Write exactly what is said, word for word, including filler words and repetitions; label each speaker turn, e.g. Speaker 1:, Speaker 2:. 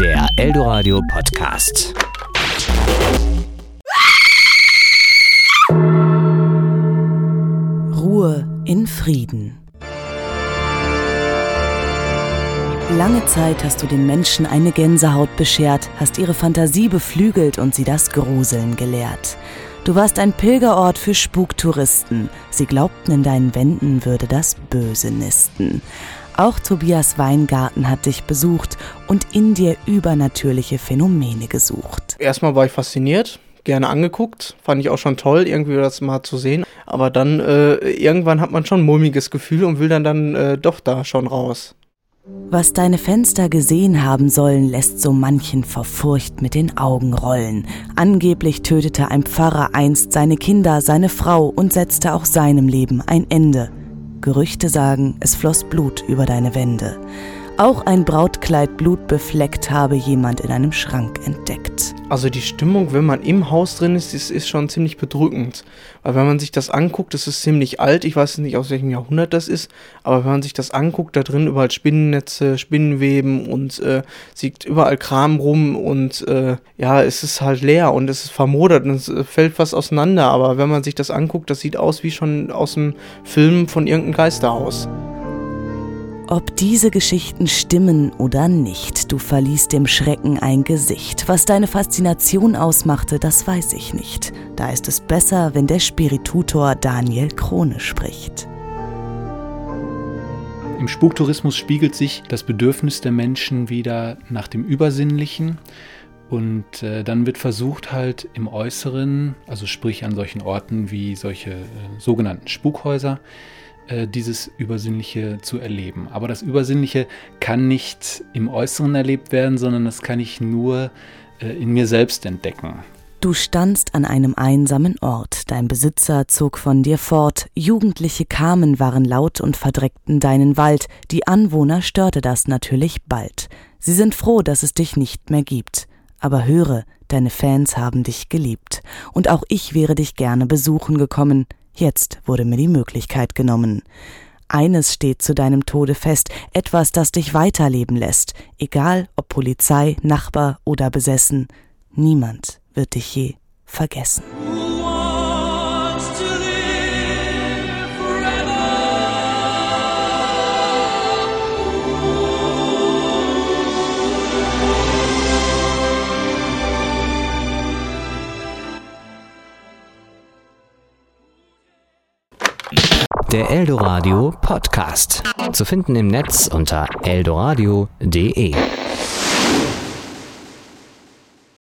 Speaker 1: Der Eldoradio Podcast.
Speaker 2: Ruhe in Frieden. Lange Zeit hast du den Menschen eine Gänsehaut beschert, hast ihre Fantasie beflügelt und sie das Gruseln gelehrt. Du warst ein Pilgerort für Spuktouristen. Sie glaubten, in deinen Wänden würde das Böse nisten. Auch Tobias Weingarten hat dich besucht und in dir übernatürliche Phänomene gesucht.
Speaker 3: Erstmal war ich fasziniert, gerne angeguckt, fand ich auch schon toll, irgendwie das mal zu sehen. Aber dann äh, irgendwann hat man schon ein mulmiges Gefühl und will dann, dann äh, doch da schon raus.
Speaker 2: Was deine Fenster gesehen haben sollen, lässt so manchen vor Furcht mit den Augen rollen. Angeblich tötete ein Pfarrer einst seine Kinder, seine Frau und setzte auch seinem Leben ein Ende. Gerüchte sagen, es floss Blut über deine Wände. Auch ein Brautkleid blutbefleckt habe jemand in einem Schrank entdeckt.
Speaker 3: Also die Stimmung, wenn man im Haus drin ist, ist, ist schon ziemlich bedrückend. Weil wenn man sich das anguckt, das ist ziemlich alt, ich weiß nicht, aus welchem Jahrhundert das ist, aber wenn man sich das anguckt, da drin überall Spinnennetze, Spinnenweben und äh, sieht überall Kram rum und äh, ja, es ist halt leer und es ist vermodert und es äh, fällt fast auseinander. Aber wenn man sich das anguckt, das sieht aus wie schon aus dem Film von irgendeinem Geisterhaus.
Speaker 2: Ob diese Geschichten stimmen oder nicht, du verliehst dem Schrecken ein Gesicht. Was deine Faszination ausmachte, das weiß ich nicht. Da ist es besser, wenn der Spiritutor Daniel Krone spricht.
Speaker 4: Im Spuktourismus spiegelt sich das Bedürfnis der Menschen wieder nach dem Übersinnlichen. Und äh, dann wird versucht halt im Äußeren, also sprich an solchen Orten wie solche äh, sogenannten Spukhäuser, dieses Übersinnliche zu erleben. Aber das Übersinnliche kann nicht im Äußeren erlebt werden, sondern das kann ich nur in mir selbst entdecken.
Speaker 2: Du standst an einem einsamen Ort, dein Besitzer zog von dir fort, Jugendliche kamen, waren laut und verdreckten deinen Wald, die Anwohner störte das natürlich bald. Sie sind froh, dass es dich nicht mehr gibt. Aber höre, deine Fans haben dich geliebt. Und auch ich wäre dich gerne besuchen gekommen. Jetzt wurde mir die Möglichkeit genommen. Eines steht zu deinem Tode fest, etwas, das dich weiterleben lässt. Egal ob Polizei, Nachbar oder besessen, niemand wird dich je vergessen.
Speaker 1: Der Eldoradio Podcast. Zu finden im Netz unter eldoradio punkt de.